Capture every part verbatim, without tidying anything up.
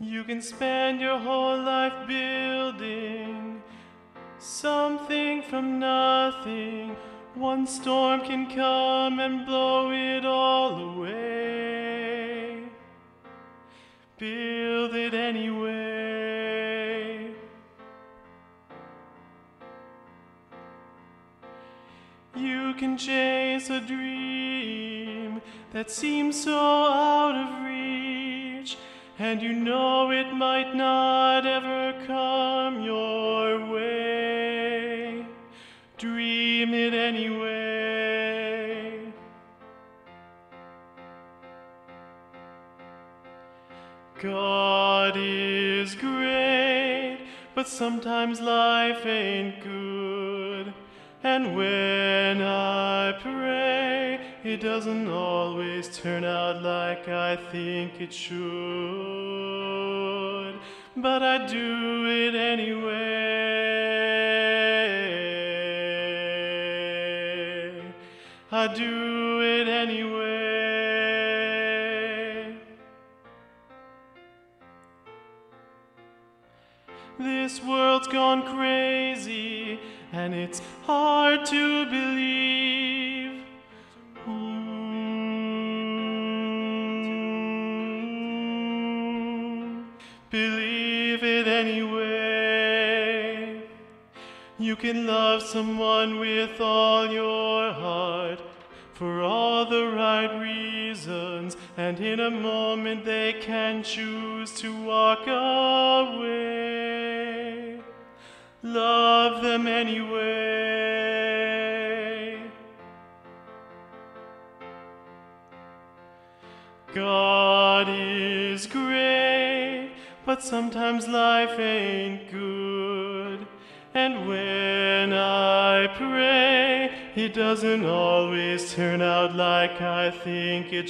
You can spend your whole life building something from nothing. One storm can come and blow it all away. Build it anyway. You can chase a dream that seems so out of reach, and you know it might not ever come your way. Dream it anyway. God is great, but sometimes life ain't good. And when I pray, it doesn't always turn out like I think it should. But I do it anyway. I do it anyway. This world's gone crazy, and it's hard to believe. Mm, believe it anyway. You can love someone with all your heart, for all the right reasons, and in a moment they can choose to walk away. Love them anyway. God is great, but sometimes life ain't good. And when I pray, it doesn't always turn out like I think it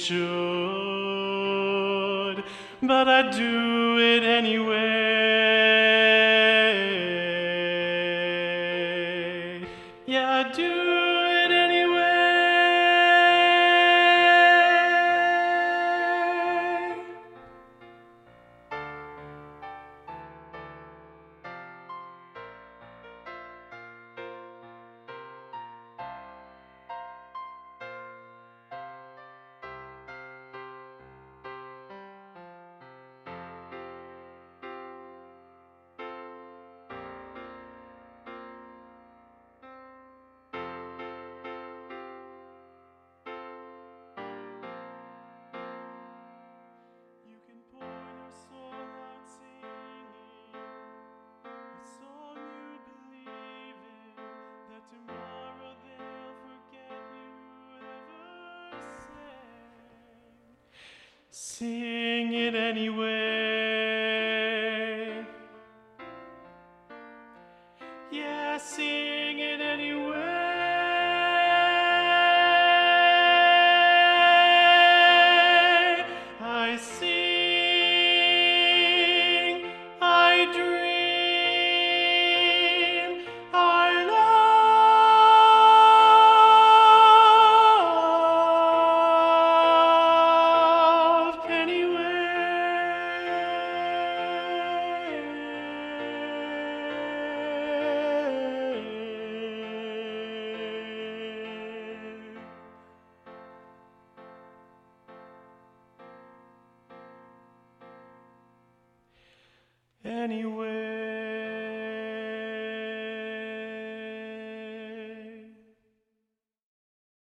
should. But I do it anyway. Yeah, I do.